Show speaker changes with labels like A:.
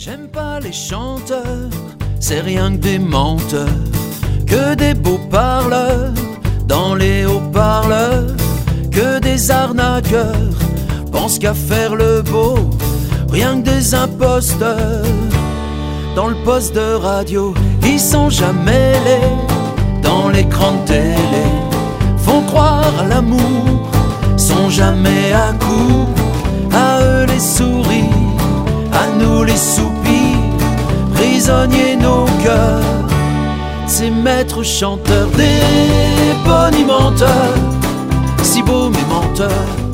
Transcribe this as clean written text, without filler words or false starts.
A: J'aime pas les chanteurs, c'est rien que des menteurs, que des beaux parleurs dans les haut-parleurs, que des arnaqueurs pensent qu'à faire le beau, rien que des imposteurs. Dans le poste de radio, ils sont jamais laids, dans l'écran de télé, font croire à l'amour, sont jamais à court, à eux les souris, à nous les soupirs, prisonniers nos cœurs, ces maîtres chanteurs, des bonimenteurs, si beaux mais menteurs,